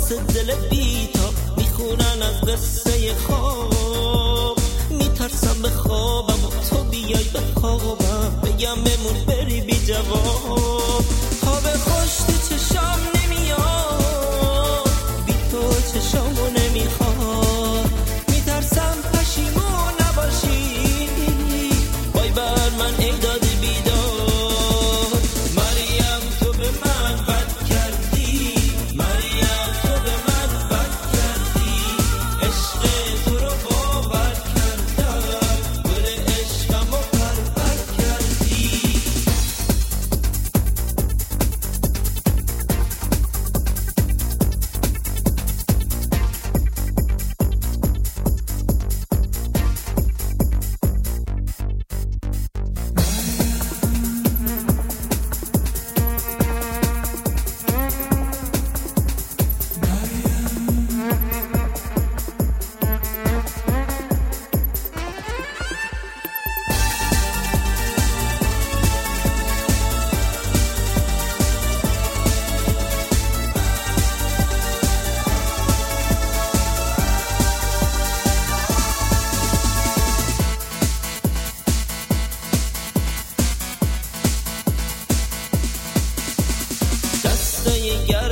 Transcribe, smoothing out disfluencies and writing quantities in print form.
واسه دل بیتا میخونن از قصه خواب. میترسم به خوابم و تو بیای به خوابم، بگم بمون بری بی جواب. خواب خوش تو چشام نمیاد، بی تو چشامو نمیخواد. میترسم پشیمون نباشی، وای بر من ای داد بیدار. مریم تو به من بد کردی، مریم تو به من بد کردی. عشق تو رو باور کردم، گل عشقم رو پرپر کردی. دستای